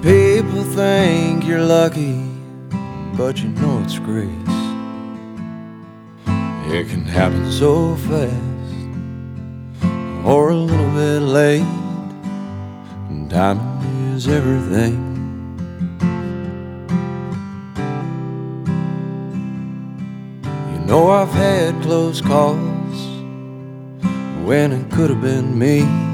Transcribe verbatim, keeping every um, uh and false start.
People think you're lucky, but you know it's grace. It can happen so fast, or a little bit late, and timing is everything. You know I've had close calls when it could have been me.